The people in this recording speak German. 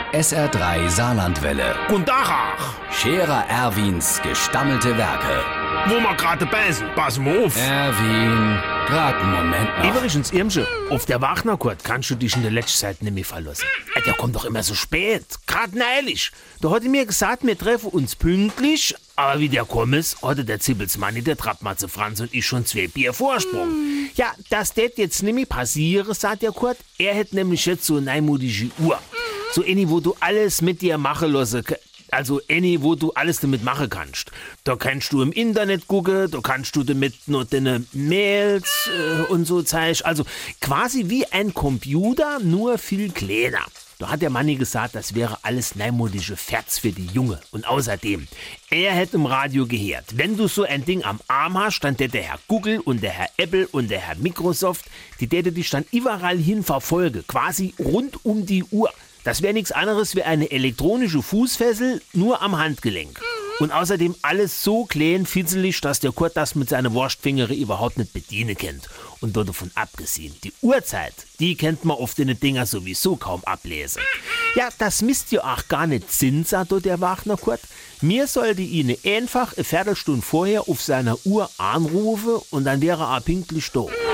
SR3 Saarlandwelle. Und Dachach, Scherer Erwins gestammelte Werke. wo wir gerade beißen, pass mal auf. Erwin, grad einen Moment noch. Übrigens, Irmsche, auf der Wagnerkurt kannst du dich in der letzten Zeit nicht mehr verlassen. Der kommt doch immer so spät, grad neulich. Da hat er mir gesagt, wir treffen uns pünktlich, aber wie der kommt ist, hatte der Zippelsmanni, der Trappmatze Franz und ich schon 2 Bier Vorsprung. Ja, das tät jetzt nicht mehr passieren, sagt der Kurt. Er hätte nämlich jetzt so eine neumutige Uhr. So eine, wo du alles mit dir machen lassen kannst. Also eine, wo du alles damit machen kannst. Da kannst du im Internet gucken, da kannst du damit nur deine Mails und so Zeug. Also quasi wie ein Computer, nur viel kleiner. Da hat der Manni gesagt, das wäre alles neumodische Ferz für die Junge. Und außerdem, er hätte im Radio gehört, wenn du so ein Ding am Arm hast, dann der Herr Google und der Herr Apple und der Herr Microsoft, die täte dich dann überall hin verfolgen, quasi rund um die Uhr. Das wäre nichts anderes wie eine elektronische Fußfessel, nur am Handgelenk. Und außerdem alles so klein, fitzelig, dass der Kurt das mit seinen Wurstfingern überhaupt nicht bedienen kennt. Und dort davon abgesehen, die Uhrzeit, die kennt man auf den Dinger sowieso kaum ablesen. Ja, das misst ja auch gar nicht Sinn, sagt der Wagner Kurt. Mir sollte ihn einfach eine Viertelstunde vorher auf seiner Uhr anrufen und dann wäre er pünktlich da.